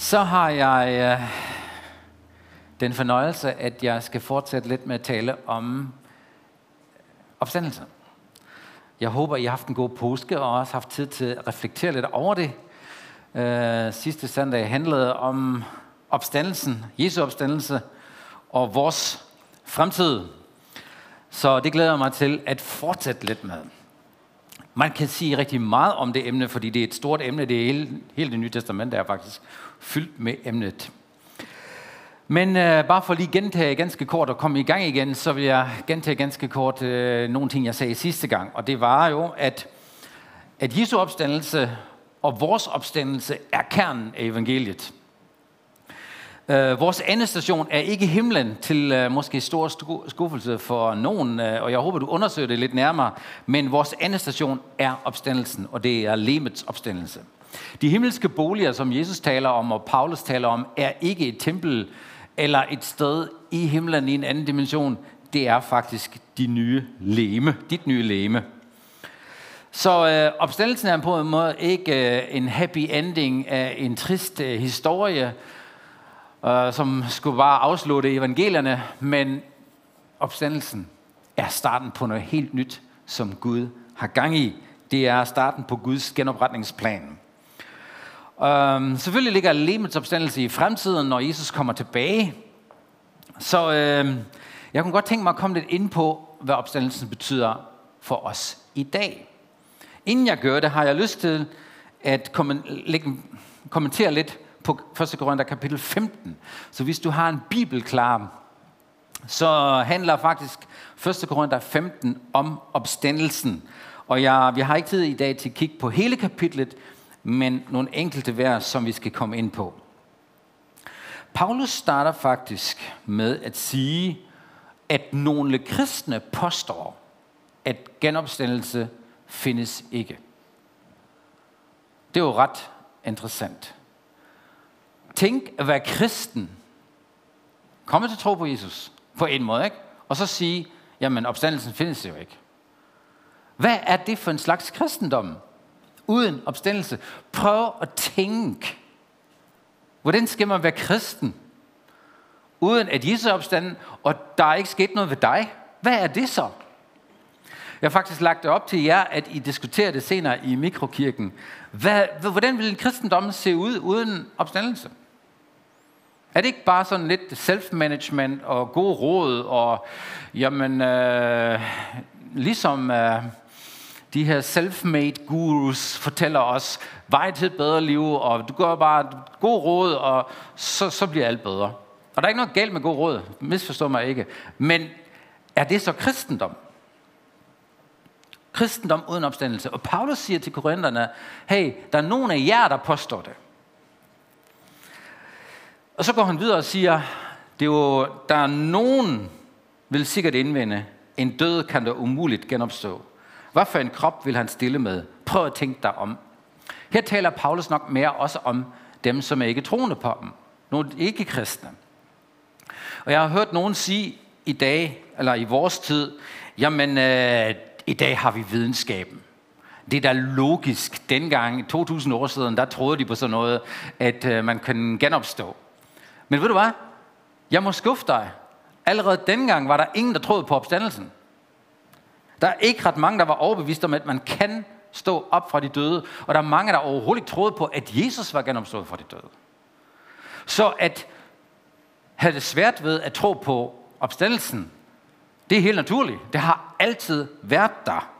Så har jeg den fornøjelse, at jeg skal fortsætte lidt med at tale om opstandelse. Jeg håber, I har haft en god påske og også haft tid til at reflektere lidt over det. Sidste søndag handlede om opstandelsen, Jesu opstandelse og vores fremtid. Så det glæder jeg mig til at fortsætte lidt med. Man kan sige rigtig meget om det emne, fordi det er et stort emne. Det er hele det nye testament, der er faktisk fyldt med emnet. Men bare for lige gentage ganske kort og komme i gang igen, så vil jeg gentage ganske kort nogle ting, jeg sagde sidste gang. Og det var jo, at Jesu opstandelse og vores opstandelse er kernen af evangeliet. Vores endestation er ikke himlen, til måske stor skuffelse for nogen, og jeg håber, du undersøger det lidt nærmere, men vores endestation er opstandelsen, og det er legemets opstandelse. De himmelske boliger, som Jesus taler om, og Paulus taler om, er ikke et tempel eller et sted i himlen i en anden dimension. Det er faktisk dit nye legeme. Så opstandelsen er på en måde ikke en happy ending af en trist historie, som skulle bare afslutte evangelierne, men opstandelsen er starten på noget helt nyt, som Gud har gang i. Det er starten på Guds genopretningsplan. Selvfølgelig ligger legemets opstandelse i fremtiden, når Jesus kommer tilbage. Så jeg kunne godt tænke mig at komme lidt ind på, hvad opstandelsen betyder for os i dag. Inden jeg gør det, har jeg lyst til at kommentere lidt på 1. Korinther kapitel 15. Så hvis du har en bibel klar, så handler faktisk 1. Korinther 15 om opstandelsen. Og vi har ikke tid i dag til at kigge på hele kapitlet, men nogle enkelte vers, som vi skal komme ind på. Paulus starter faktisk med at sige, at nogle kristne påstår, at genopstandelse findes ikke. Det er jo ret interessant. Tænk at være kristen, komme til tro på Jesus, på en måde, ikke? Og så sige, jamen opstandelsen findes jo ikke. Hvad er det for en slags kristendom? Uden opstandelse. Prøv at tænke. Hvordan skal man være kristen? Uden at Jesus er opstanden, og der er ikke sket noget ved dig. Hvad er det så? Jeg har faktisk lagt det op til jer, at I diskuterer det senere i mikrokirken. Hvordan vil en kristendom se ud uden opstandelse? Er det ikke bare sådan lidt self-management og god råd, og jamen, ligesom de her self-made gurus fortæller os, vej til et bedre liv, og du gør bare god råd, og så bliver alt bedre. Og der er ikke noget galt med god råd, misforstå mig ikke. Men er det så kristendom? Kristendom uden opstandelse. Og Paulus siger til korinterne, hey, der er nogen af jer, der påstår det. Og så går han videre og siger, der er nogen, vil sikkert indvende, en død kan der umuligt genopstå. Hvad for en krop vil han stille med? Prøv at tænke dig om. Her taler Paulus nok mere også om dem, som er ikke troende på dem. Nogle ikke kristne. Og jeg har hørt nogen sige i dag, eller i vores tid, jamen i dag har vi videnskaben. Det er da logisk. Dengang, 2000 år siden, der troede de på sådan noget, at man kan genopstå. Men ved du hvad? Jeg må skuffe dig. Allerede dengang var der ingen, der troede på opstandelsen. Der er ikke ret mange, der var overbevist om, at man kan stå op fra de døde. Og der er mange, der overhovedet ikke troede på, at Jesus var genopstået fra de døde. Så at have det svært ved at tro på opstandelsen, det er helt naturligt. Det har altid været der.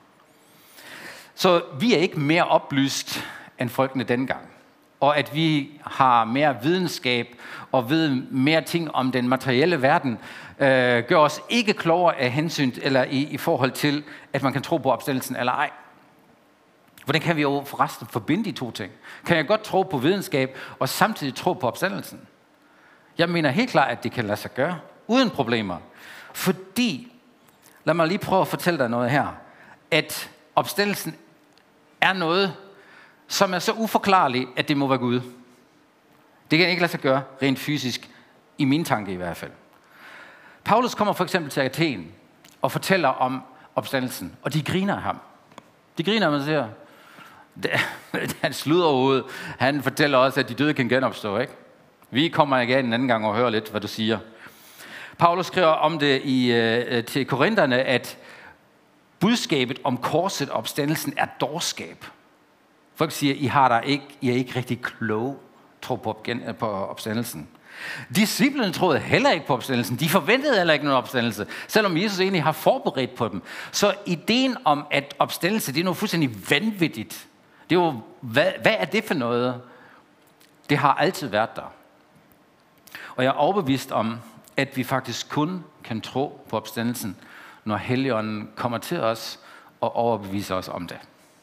Så vi er ikke mere oplyst end folkene dengang. Og at vi har mere videnskab og ved mere ting om den materielle verden, gør os ikke klogere af hensyn eller i forhold til, at man kan tro på opstandelsen eller ej. Hvordan kan vi jo forresten forbinde de to ting? Kan jeg godt tro på videnskab og samtidig tro på opstandelsen? Jeg mener helt klart, at det kan lade sig gøre uden problemer. Fordi, lad mig lige prøve at fortælle dig noget her, at opstandelsen er noget, som er så uforklarligt, at det må være Gud. Det kan ikke lade sig gøre rent fysisk, i min tanke i hvert fald. Paulus kommer for eksempel til Athen og fortæller om opstandelsen, og de griner af ham. De griner af ham og siger, Han sluder han fortæller også, at de døde kan genopstå, ikke? Vi kommer igen en anden gang og hører lidt, hvad du siger. Paulus skriver om det til korinterne, at budskabet om korset og opstandelsen er dårskab. Folk siger, I er ikke rigtig kloge, tro på opstandelsen. Disciplene troede heller ikke på opstandelsen. De forventede heller ikke nogen opstandelse, selvom Jesus egentlig har forberedt på dem. Så ideen om, at opstandelse, det er noget fuldstændig vanvittigt. Det er jo, hvad er det for noget? Det har altid været der. Og jeg er overbevist om, at vi faktisk kun kan tro på opstandelsen, når Helligånden kommer til os og overbeviser os om det.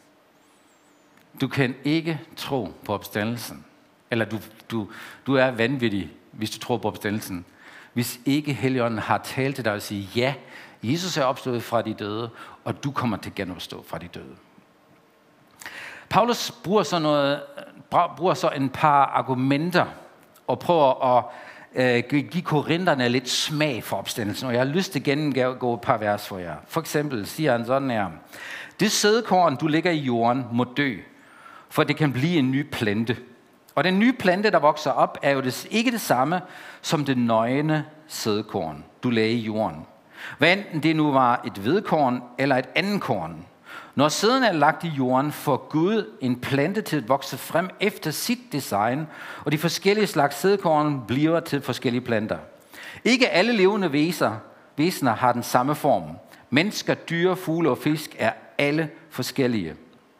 Du kan ikke tro på opstandelsen, eller du er vanvittig, hvis du tror på opstandelsen, hvis ikke Helligånden har talt til dig og sige, ja, Jesus er opstået fra de døde, og du kommer til at genopstå fra de døde. Paulus bruger så en par argumenter og prøver at give korinterne lidt smag for opstandelsen, og jeg har lyst til at gennemgå et par vers for jer. For eksempel siger han sådan her: det sædekorn, du lægger i jorden, må dø, for det kan blive en ny plante. Og den nye plante, der vokser op, er jo ikke det samme som det nøgne sædekorn, du lagde i jorden. Hvad enten det nu var et hvedekorn eller et andet korn. Når sæden er lagt i jorden, får Gud en plante til at vokse frem efter sit design, og de forskellige slags sædekorn bliver til forskellige planter. Ikke alle levende væsener har den samme form. Mennesker, dyr, fugle og fisk er alle forskellige.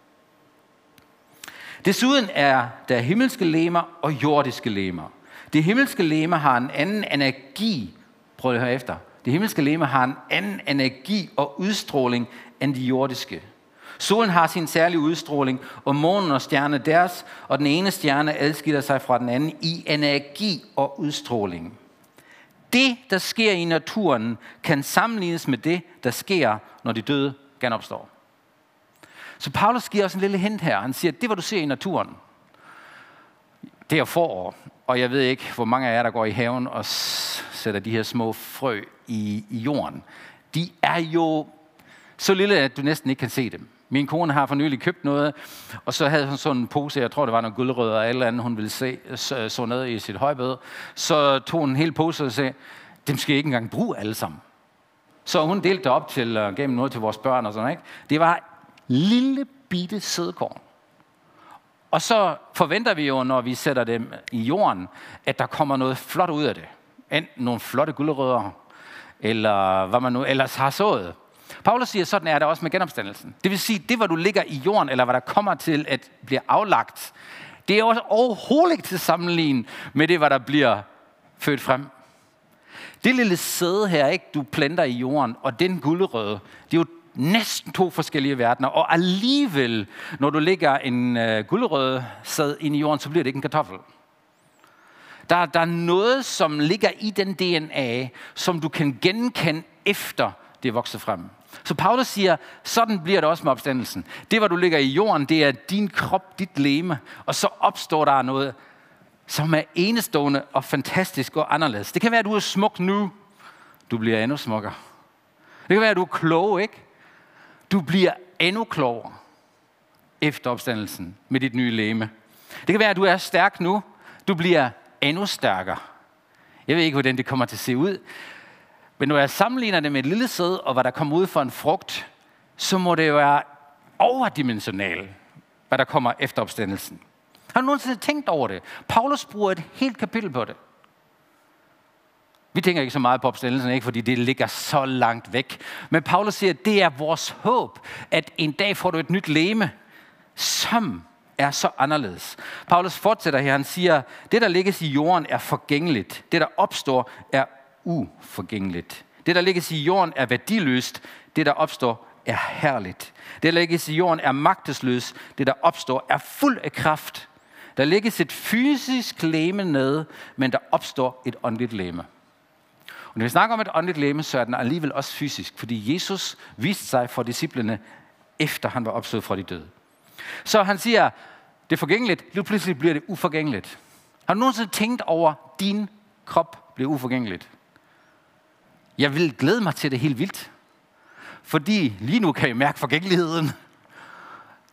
Desuden er der himmelske legemer og jordiske legemer. De himmelske legemer har en anden energi. Prøv at høre efter. De himmelske legemer har en anden energi og udstråling end de jordiske. Solen har sin særlige udstråling, og månen og stjerner deres, og den ene stjerne adskiller sig fra den anden i energi og udstråling. Det, der sker i naturen, kan sammenlignes med det, der sker, når de døde genopstår. Så Paulus giver os en lille hint her. Han siger, at det, hvad du ser i naturen, det er forår. Og jeg ved ikke, hvor mange af jer, der går i haven og sætter de her små frø i jorden. De er jo så lille, at du næsten ikke kan se dem. Min kone har for nylig købt noget, og så havde hun sådan en pose, jeg tror, det var noget guldrødder eller andet, hun ville så noget i sit højbed. Så tog hun en hel pose og sagde, dem skal jeg ikke engang bruge alle sammen. Så hun delte det op til og gav noget til vores børn og sådan, ikke? Det var lille bitte sædekorn. Og så forventer vi jo, når vi sætter dem i jorden, at der kommer noget flot ud af det. Enten nogle flotte guldrødder, eller hvad man nu ellers har sået. Paulus siger, sådan er det også med genopstandelsen. Det vil sige, det hvad du ligger i jorden, eller hvad der kommer til at blive aflagt, det er også overhovedet ikke til sammenligning med det, hvad der bliver født frem. Det lille sæde her, ikke, du planter i jorden, og den guldrøde, det er jo næsten to forskellige verdener. Og alligevel, når du lægger en guldrød sæd ind i jorden, så bliver det ikke en kartoffel. Der er noget, som ligger i den DNA, som du kan genkende efter det vokser frem. Så Paulus siger, sådan bliver det også med opstandelsen. Det, hvad du ligger i jorden, det er din krop, dit legeme, og så opstår der noget, som er enestående og fantastisk og anderledes. Det kan være, at du er smuk nu. Du bliver endnu smukkere. Det kan være, at du er klog, ikke? Du bliver endnu klogere efter opstandelsen med dit nye legeme. Det kan være, at du er stærk nu. Du bliver endnu stærkere. Jeg ved ikke, hvordan det kommer til at se ud. Men når jeg sammenligner det med et lille sæd, og hvad der kommer ud for en frugt, så må det jo være overdimensionalt, hvad der kommer efter opstandelsen. Har du nogensinde tænkt over det? Paulus bruger et helt kapitel på det. Vi tænker ikke så meget på opstandelsen, ikke, fordi det ligger så langt væk. Men Paulus siger, at det er vores håb, at en dag får du et nyt legeme, som er så anderledes. Paulus fortsætter her, han siger, det der lægges i jorden er forgængeligt. Det der opstår er uforgængeligt. Det der lægges i jorden er værdiløst. Det der opstår er herligt. Det der lægges i jorden er magtesløst. Det der opstår er fuld af kraft. Der lægges et fysisk legeme ned, men der opstår et åndeligt legeme. Og når vi snakker om et åndeligt legeme, så er den alligevel også fysisk, fordi Jesus viste sig for disciplene, efter han var opstået fra de døde. Så han siger, det er forgængeligt, lige pludselig bliver det uforgængeligt. Har du nogensinde tænkt over, at din krop bliver uforgængeligt? Jeg vil glæde mig til det helt vildt. Fordi lige nu kan jeg mærke forgængeligheden.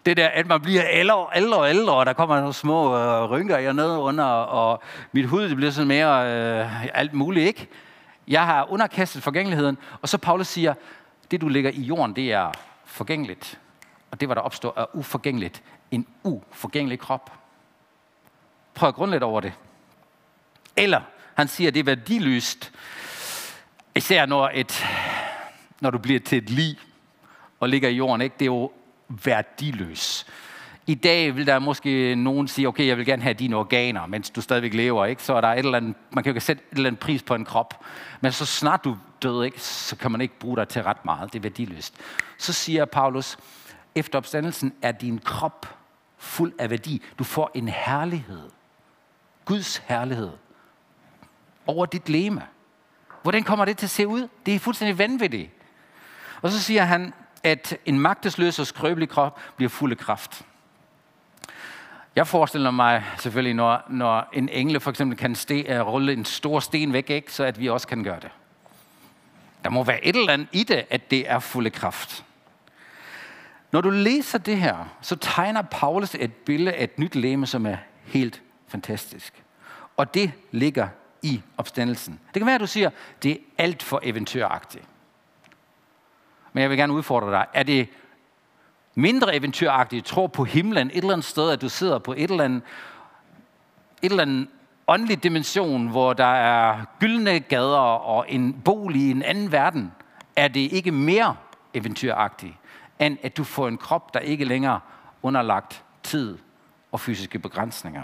Det der, at man bliver ældre og ældre, og der kommer nogle små rynker jeg ned under, og mit hud det bliver sådan mere alt muligt, ikke? Jeg har underkastet forgængeligheden, og så Paulus siger, det du ligger i jorden, det er forgængeligt. Og det, hvad der opstår, er uforgængeligt. En uforgængelig krop. Prøv at grunde lidt over det. Eller, han siger, det er værdiløst, især når du bliver til et lig, og ligger i jorden, ikke? Det er jo værdiløst. I dag vil der måske nogen sige, okay, jeg vil gerne have dine organer, mens du stadigvæk lever, ikke? Så er der et eller andet, man kan jo sætte et eller andet pris på en krop. Men så snart du død, ikke, så kan man ikke bruge dig til ret meget. Det er værdiløst. Så siger Paulus, efter opstandelsen er din krop fuld af værdi. Du får en herlighed. Guds herlighed over dit legeme. Hvordan kommer det til at se ud? Det er fuldstændig vanvittigt. Og så siger han, at en magtesløs og skrøbelig krop bliver fuld af kraft. Jeg forestiller mig selvfølgelig, når en engle for eksempel kan rulle en stor sten væk, ikke, så at vi også kan gøre det. Der må være et eller andet i det, at det er fuld af kraft. Når du læser det her, så tegner Paulus et billede af et nyt legeme, som er helt fantastisk. Og det ligger i opstandelsen. Det kan være, at du siger, det er alt for eventyragtigt. Men jeg vil gerne udfordre dig. Er det mindre eventyragtigt, tro på himlen, et eller andet sted, at du sidder på et eller andet åndelig dimension, hvor der er gyldne gader og en bolig i en anden verden? Er det ikke mere eventyragtigt, end at du får en krop, der ikke længere underlagt tid og fysiske begrænsninger?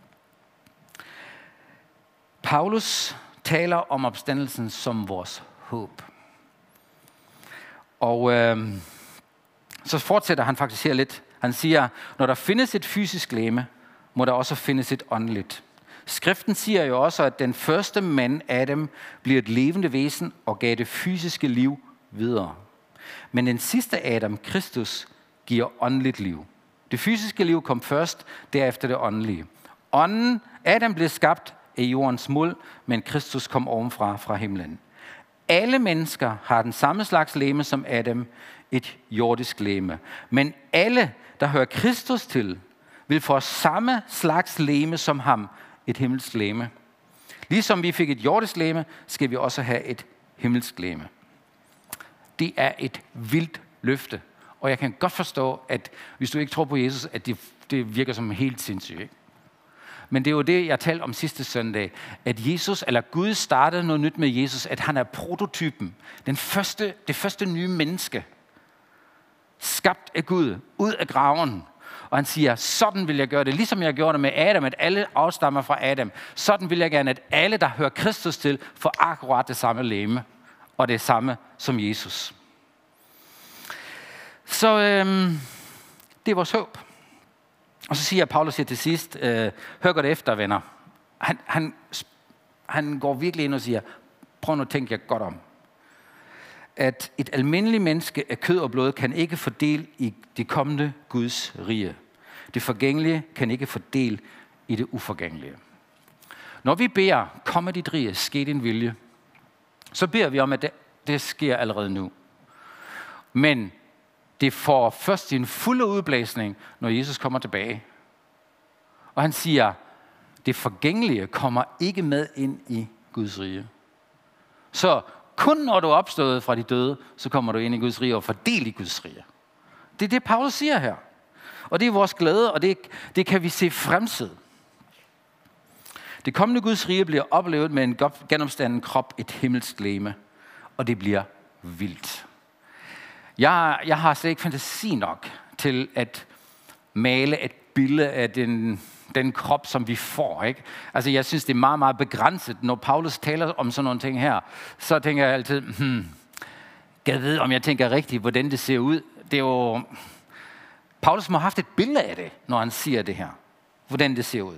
Paulus taler om opstandelsen som vores håb. Og så fortsætter han faktisk her lidt. Han siger, når der findes et fysisk legeme, må der også findes et åndeligt. Skriften siger jo også, at den første mand, Adam, bliver et levende væsen og gav det fysiske liv videre. Men den sidste Adam, Kristus, giver åndeligt liv. Det fysiske liv kom først, derefter det åndelige. Adam blev skabt af jordens muld, men Kristus kom ovenfra fra himlen. Alle mennesker har den samme slags legeme som Adam, et jordisk legeme. Men alle, der hører Kristus til, vil få samme slags legeme som ham, et himmelsk legeme. Ligesom vi fik et jordisk legeme, skal vi også have et himmelsk legeme. Det er et vildt løfte. Og jeg kan godt forstå, at hvis du ikke tror på Jesus, at det virker som helt sindssygt. Ikke? Men det er jo det, jeg talte om sidste søndag, at Jesus, eller Gud startede noget nyt med Jesus, at han er prototypen, det første nye menneske, skabt af Gud, ud af graven. Og han siger, sådan vil jeg gøre det, ligesom jeg gjorde det med Adam, at alle afstammer fra Adam. Sådan vil jeg gerne, at alle, der hører Kristus til, får akkurat det samme legeme, og det samme som Jesus. Så det er vores håb. Og så siger Paulus her til sidst, hør godt efter, venner. Han går virkelig ind og siger, prøv nu at tænke jer godt om. At et almindeligt menneske af kød og blod kan ikke fordele i det kommende Guds rige. Det forgængelige kan ikke fordele i det uforgængelige. Når vi beder, komme dit rige, ske din vilje, så beder vi om, at det sker allerede nu. Men det får først sin fulde udblæsning, når Jesus kommer tilbage. Og han siger, det forgængelige kommer ikke med ind i Guds rige. Så kun når du er opstået fra de døde, så kommer du ind i Guds rige og får del i Guds rige. Det er det, Paulus siger her. Og det er vores glæde, og det kan vi se fremtid. Det kommende Guds rige bliver oplevet med en genopstanden krop, et himmelsk legeme. Og det bliver vildt. Jeg har slet ikke fantasi nok til at male et billede af den krop, som vi får. Ikke? Altså, jeg synes, det er meget, meget begrænset. Når Paulus taler om sådan nogle ting her, så tænker jeg altid, jeg ved, om jeg tænker rigtigt, hvordan det ser ud. Det er jo... Paulus må have haft et billede af det, når han siger det her. Hvordan det ser ud.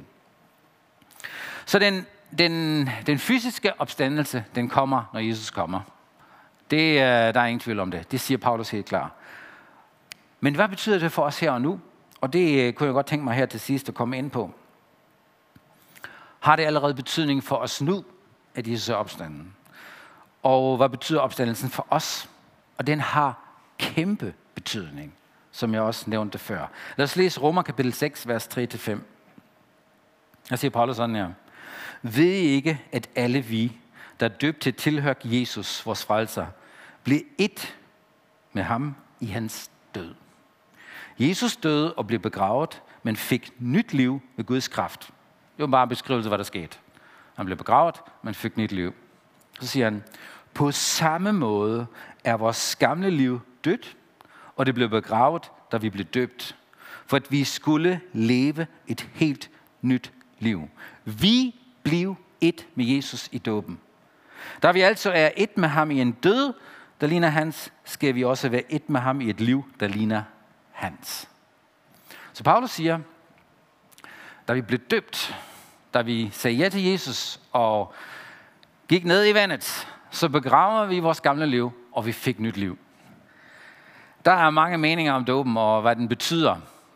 Så den fysiske opstandelse, den kommer, når Jesus kommer. Der er ingen tvivl om det. Det siger Paulus helt klart. Men hvad betyder det for os her og nu? Og det kunne jeg godt tænke mig her til sidst at komme ind på. Har det allerede betydning for os nu, at Jesus er opstanden? Og hvad betyder opstandelsen for os? Og den har kæmpe betydning som jeg også nævnte før. Lad os læse Romer kapitel 6, vers 3-5. Der siger Paulus sådan her. Ved I ikke, at alle vi, der er døbt til tilhør Jesus, vores frelser, blev ét med ham i hans død. Jesus døde og blev begravet, men fik nyt liv ved Guds kraft. Det var bare en beskrivelse af, hvad der skete. Han blev begravet, men fik nyt liv. Så siger han, på samme måde er vores gamle liv dødt, og det blev begravet, da vi blev døbt, for at vi skulle leve et helt nyt liv. Vi blev ét med Jesus i dåben. Da vi altså er ét med ham i en død, der ligner hans, skal vi også være ét med ham i et liv, der ligner hans. Så Paulus siger, da vi blev døbt, da vi sagde ja til Jesus og gik ned i vandet, så begraver vi vores gamle liv, og vi fik nyt liv. Der er mange meninger om dåben og hvad den betyder.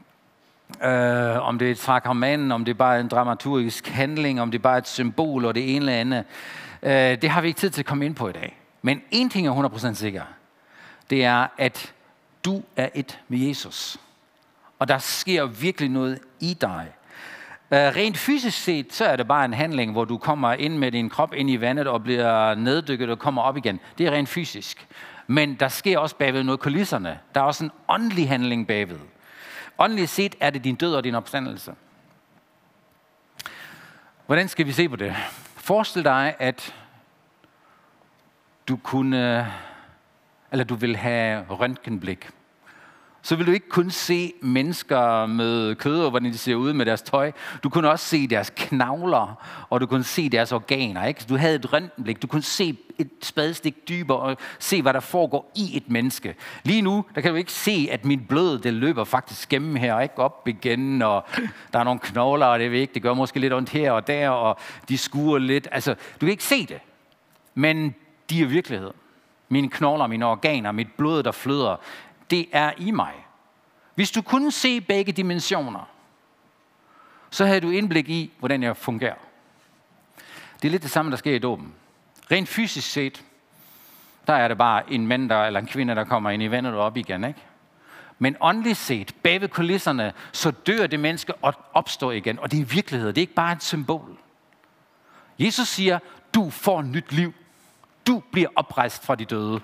Om det er et sakrament, om det er bare en dramaturgisk handling, om det er bare et symbol og det ene eller andet. Det har vi ikke tid til at komme ind på i dag. Men en ting er 100% sikker. Det er, at du er ét med Jesus. Og der sker virkelig noget i dig. Rent fysisk set, så er det bare en handling, hvor du kommer ind med din krop ind i vandet og bliver neddykket og kommer op igen. Det er rent fysisk. Men der sker også bagved noget kulisserne. Der er også en åndelig handling bagved. Åndeligt set er det din død og din opstandelse. Hvordan skal vi se på det? Forestil dig, at du vil have røntgenblik. Så vil du ikke kun se mennesker med kød og hvordan de ser ud med deres tøj. Du kunne også se deres knogler, og du kunne se deres organer. Ikke? Du havde et røntgenblik. Du kunne se et spadestik dybere og se, hvad der foregår i et menneske. Lige nu, der kan du ikke se, at mit blod, det løber faktisk gennem her, ikke op igen, og der er nogle knogler, og det ved ikke, det gør måske lidt ondt her og der, og de skuer lidt. Altså, du kan ikke se det, men de er virkelighed. Mine knogler, mine organer, mit blod, der flyder, det er i mig. Hvis du kunne se begge dimensioner, så havde du indblik i, hvordan jeg fungerer. Det er lidt det samme, der sker i dåben. Rent fysisk set, der er det bare en mand eller en kvinde, der kommer ind i vandet og op igen. Ikke? Men åndeligt set, bag ved kulisserne, så dør det menneske og opstår igen. Og det er virkelighed, det er ikke bare et symbol. Jesus siger, du får nyt liv. Du bliver oprejst fra de døde.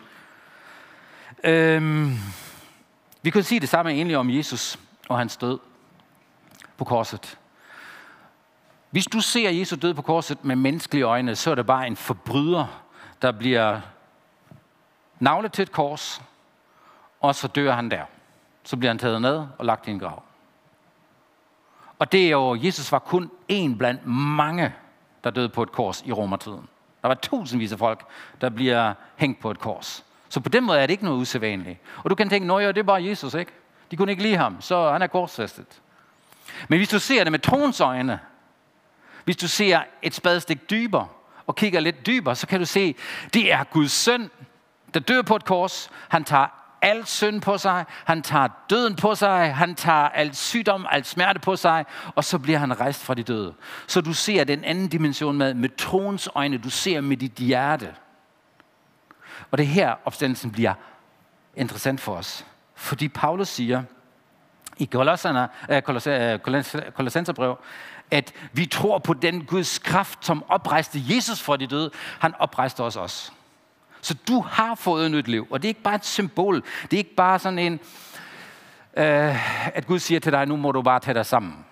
Vi kunne sige det samme egentlig om Jesus og hans død på korset. Hvis du ser Jesus død på korset med menneskelige øjne, så er det bare en forbryder, der bliver naglet til et kors, og så dør han der. Så bliver han taget ned og lagt i en grav. Og det er jo, Jesus var kun en blandt mange, der døde på et kors i romertiden. Der var tusindvis af folk, der bliver hængt på et kors. Så på den måde er det ikke noget usædvanligt. Og du kan tænke, det er bare Jesus, ikke? De kunne ikke lide ham, så han er korsfæstet. Men hvis du ser det med troens øjne, hvis du ser et spadestik dybere, og kigger lidt dybere, så kan du se, det er Guds søn, der dør på et kors. Han tager alt synd på sig, han tager døden på sig, han tager alt sygdom, alt smerte på sig, og så bliver han rejst fra de døde. Så du ser den anden dimension med troens øjne, du ser med dit hjerte. Og det her opstandelsen bliver interessant for os. Fordi Paulus siger i Kolossenserbrev, at vi tror på den Guds kraft, som oprejste Jesus fra de døde. Han oprejste os også. Så du har fået et nyt liv. Og det er ikke bare et symbol. Det er ikke bare sådan en, at Gud siger til dig, nu må du bare tage dig sammen.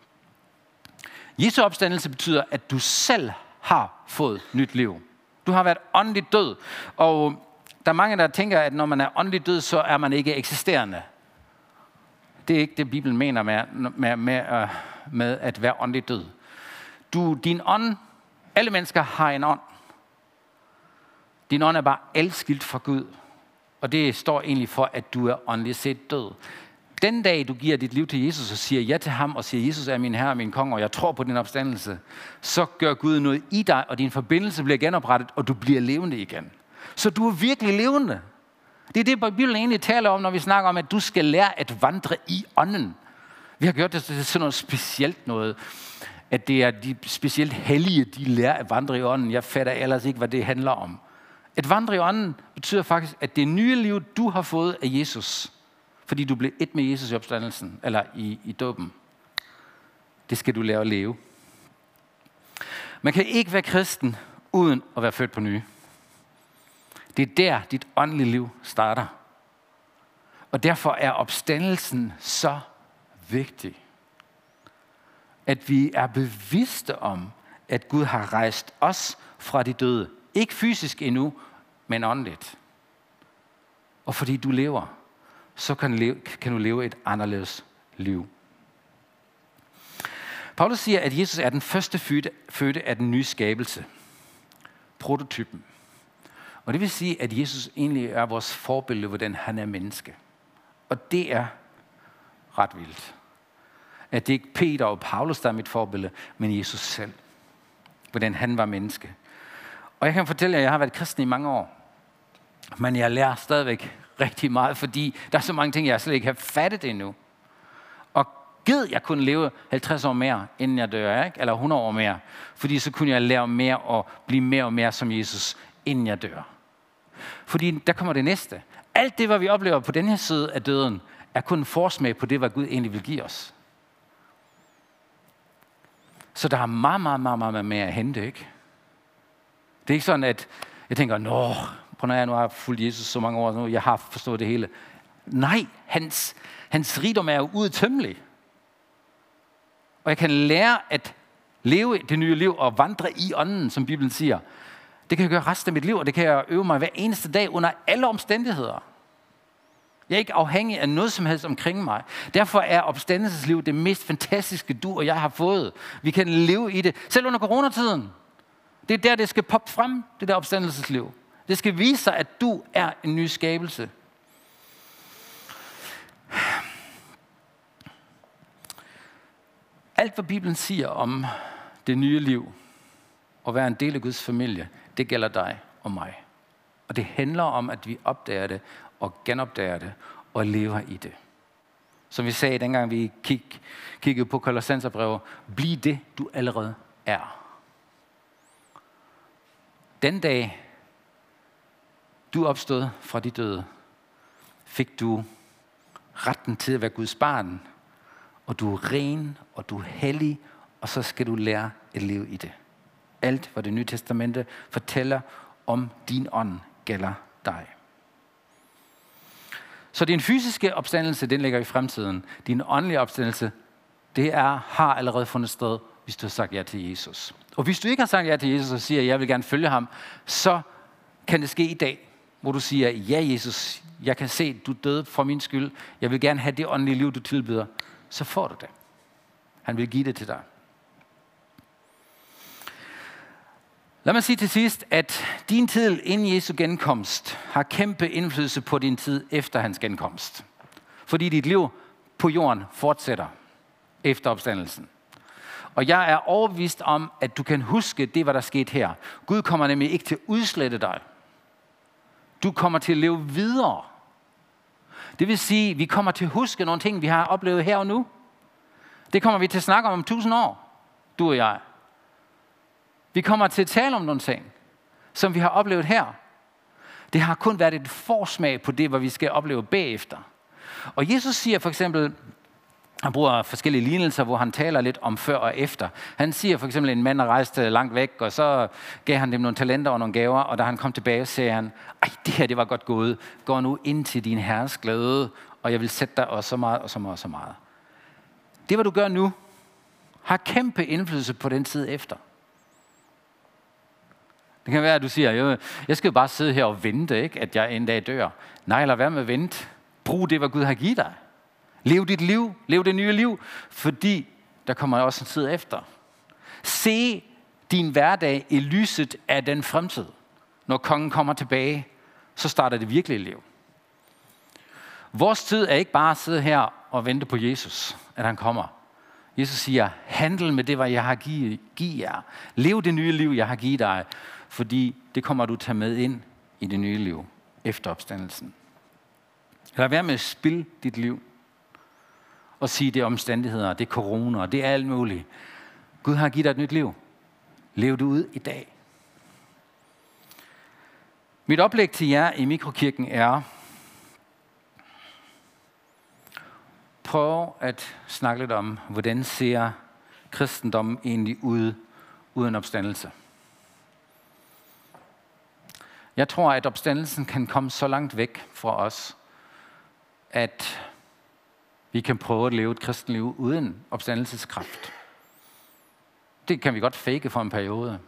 Jesu opstandelse betyder, at du selv har fået nyt liv. Du har været åndeligt død. Og der er mange, der tænker, at når man er åndeligt død, så er man ikke eksisterende. Det er ikke det, Bibelen mener med at være åndeligt død. Din ånd, alle mennesker har en ånd. Din ånd er bare adskilt fra Gud. Og det står egentlig for, at du er åndeligt set død. Den dag, du giver dit liv til Jesus og siger ja til ham, og siger, Jesus er min herre og min konge, og jeg tror på din opstandelse, så gør Gud noget i dig, og din forbindelse bliver genoprettet, og du bliver levende igen. Så du er virkelig levende. Det er det, Bibelen egentlig taler om, når vi snakker om, at du skal lære at vandre i ånden. Vi har gjort det til sådan noget specielt noget, at det er de specielt hellige, de lærer at vandre i ånden. Jeg fatter ellers ikke, hvad det handler om. At vandre i ånden betyder faktisk, at det nye liv, du har fået af Jesus, fordi du blev et med Jesus i opstandelsen, eller i dåben. Det skal du lære at leve. Man kan ikke være kristen, uden at være født på ny. Det er der, dit åndelige liv starter. Og derfor er opstandelsen så vigtig. At vi er bevidste om, at Gud har rejst os fra de døde. Ikke fysisk endnu, men åndeligt. Og fordi du lever, så kan du leve et anderledes liv. Paulus siger, at Jesus er den første fødte af den nye skabelse. Prototypen. Og det vil sige, at Jesus egentlig er vores forbillede, hvordan han er menneske. Og det er ret vildt. At det ikke Peter og Paulus, der er mit forbillede, men Jesus selv. Hvordan han var menneske. Og jeg kan fortælle jer, at jeg har været kristen i mange år. Men jeg lærer stadigvæk rigtig meget, fordi der er så mange ting, jeg slet ikke har fattet endnu. Og gid jeg kunne leve 50 år mere, inden jeg dør, ikke? Eller 100 år mere. Fordi så kunne jeg lære mere og blive mere og mere som Jesus, inden jeg dør. Fordi der kommer det næste. Alt det, hvad vi oplever på den her side af døden, er kun en forsmag på det, hvad Gud egentlig vil give os. Så der er meget mere at hente, ikke? Det er ikke sådan, at jeg tænker, når jeg nu har fulgt Jesus så mange år, nu jeg har forstået det hele. Nej, hans rigdom er jo uudtømmelig. Og jeg kan lære at leve det nye liv og vandre i ånden, som Bibelen siger. Det kan jeg gøre resten af mit liv, og det kan jeg øve mig hver eneste dag under alle omstændigheder. Jeg er ikke afhængig af noget som helst omkring mig. Derfor er opstandelsesliv det mest fantastiske, du og jeg har fået. Vi kan leve i det, selv under coronatiden. Det er der, det skal poppe frem, det der opstandelsesliv. Det skal vise sig, at du er en ny skabelse. Alt, hvad Bibelen siger om det nye liv, og være en del af Guds familie, det gælder dig og mig. Og det handler om, at vi opdager det, og genopdager det, og lever i det. Som vi sagde, dengang vi kiggede på Kolossenserbrevet, bliv det, du allerede er. Den dag, du opstod fra de døde, fik du retten til at være Guds barn, og du er ren, og du er hellig, og så skal du lære at leve i det. Alt, hvad det nye testamente fortæller om din ånd, gælder dig. Så din fysiske opstandelse, den ligger i fremtiden. Din åndelige opstandelse, har allerede fundet sted, hvis du har sagt ja til Jesus. Og hvis du ikke har sagt ja til Jesus og siger, at jeg vil gerne følge ham, så kan det ske i dag, hvor du siger, ja Jesus, jeg kan se, du døde for min skyld. Jeg vil gerne have det åndelige liv, du tilbyder. Så får du det. Han vil give det til dig. Lad mig sige til sidst, at din tid inden Jesu genkomst har kæmpe indflydelse på din tid efter hans genkomst. Fordi dit liv på jorden fortsætter efter opstandelsen. Og jeg er overbevist om, at du kan huske det, hvad der skete her. Gud kommer nemlig ikke til at udslette dig. Du kommer til at leve videre. Det vil sige, at vi kommer til at huske nogle ting, vi har oplevet her og nu. Det kommer vi til at snakke om 1000 år, du og jeg. Vi kommer til at tale om nogle ting, som vi har oplevet her. Det har kun været et forsmag på det, hvad vi skal opleve bagefter. Og Jesus siger for eksempel, han bruger forskellige lignelser, hvor han taler lidt om før og efter. Han siger for eksempel, en mand rejste langt væk, og så gav han dem nogle talenter og nogle gaver, og da han kom tilbage, sagde han, det her det var godt gået. Gå nu ind til din herres glæde, og jeg vil sætte dig også så meget og så meget og så meget. Det, hvad du gør nu, har kæmpe indflydelse på den tid efter. Det kan være, at du siger, jeg skal jo bare sidde her og vente, ikke, at jeg en dag dør. Nej, lad være med at vente. Brug det, hvad Gud har givet dig. Lev dit liv. Lev det nye liv. Fordi der kommer også en tid efter. Se din hverdag i lyset af den fremtid. Når kongen kommer tilbage, så starter det virkelige liv. Vores tid er ikke bare at sidde her og vente på Jesus, at han kommer. Jesus siger, handle med det, hvad jeg har givet jer. Lev det nye liv, jeg har givet dig. Fordi det kommer du tage med ind i det nye liv efter opstandelsen. Lad være med at spilde dit liv. Og sige, det er omstændigheder, det er corona, det er alt muligt. Gud har givet dig et nyt liv. Lev det ud i dag. Mit oplæg til jer i Mikrokirken er, prøve at snakke lidt om, hvordan ser kristendommen egentlig ud uden opstandelse. Jeg tror, at opstandelsen kan komme så langt væk fra os, at vi kan prøve at leve et kristenliv uden opstandelseskraft. Det kan vi godt fake for en periode.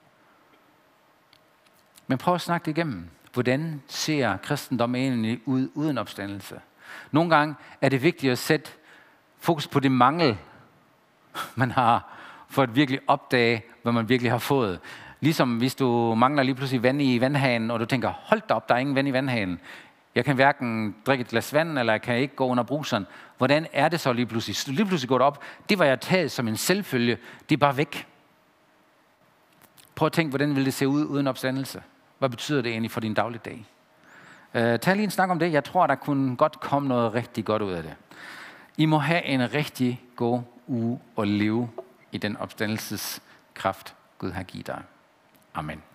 Men prøv at snakke det igennem. Hvordan ser kristendommen egentlig ud uden opstandelse? Nogle gange er det vigtigt at sætte fokus på det mangel, man har, for at virkelig opdage, hvad man virkelig har fået. Ligesom hvis du mangler lige pludselig vand i vandhanen, og du tænker, hold da op, der er ingen vand i vandhanen. Jeg kan hverken drikke et glas vand, eller jeg kan ikke gå under bruseren. Hvordan er det så lige pludselig? Lige pludselig går det op. Det var jeg taget som en selvfølge. Det er bare væk. Prøv at tænke, hvordan vil det se ud uden opstandelse? Hvad betyder det egentlig for din dagligdag? Tag lige en snak om det. Jeg tror, der kunne godt komme noget rigtig godt ud af det. I må have en rigtig god uge og leve i den opstandelseskraft, Gud har givet dig. Amen.